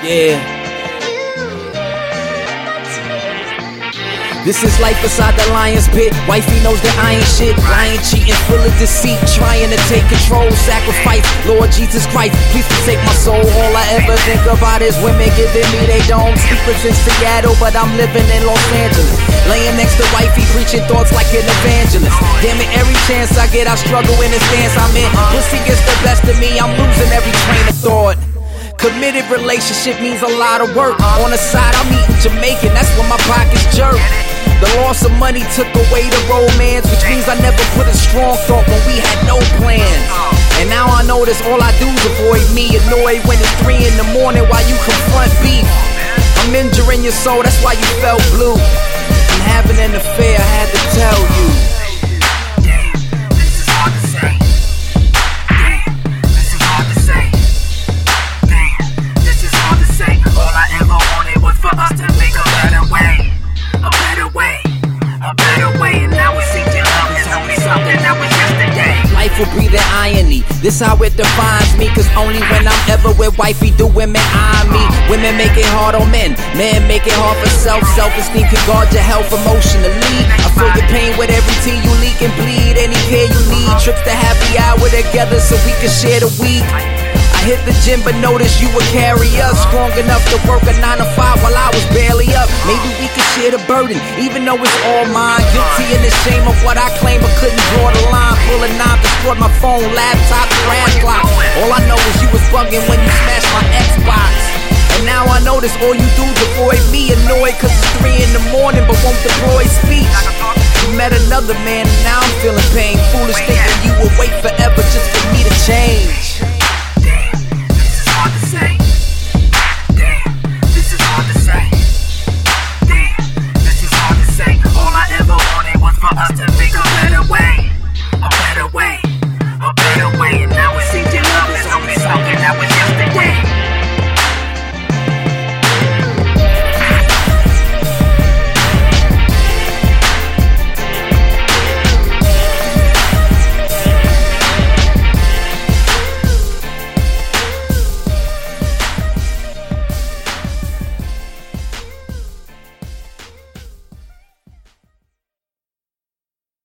Yeah. This is life beside the lion's pit. Wifey knows that I ain't shit. Lying, cheating, full of deceit, trying to take control. Sacrifice, Lord Jesus Christ, please forsake my soul. All I ever think about is women giving me they dome. Sleepless in Seattle, but I'm living in Los Angeles. Laying next to wifey, preaching thoughts like an evangelist. Damn it, every chance I get, I struggle in the stance I'm in. Pussy gets the best of me, I'm losing every train of thought. Committed relationship means a lot of work. On the side, I'm eating Jamaican, that's when my pockets jerk. The loss of money took away the romance, which means I never put a strong thought when we had no plans. And now I notice all I do is avoid me, annoyed when it's 3 in the morning while you confront beef. I'm injuring your soul, that's why you felt blue. I'm having an affair, I had to tell you. Will be the irony. This how it defines me, cause only when I'm ever with wifey do women eye me. Women make it hard on men, men make it hard for self. Self-esteem can guard your health emotionally. I feel your pain with every tear you leak and bleed. Any care you need, trips to happy hour together so we can share the week. I hit the gym but noticed you would carry us. Strong enough to work a 9 to 5 while I was barely up. Maybe we could share the burden, even though it's all mine. Guilty and ashamed of what I claim but couldn't draw the line. Pull a knife, destroyed my phone, laptop, crash clock. All I know is you was bugging when you smashed my Xbox. And now I notice all you do is avoid me. Annoyed cause it's 3 in the morning but won't deploy speech. You met another man and now I'm feeling pain. Foolish thinking you would wait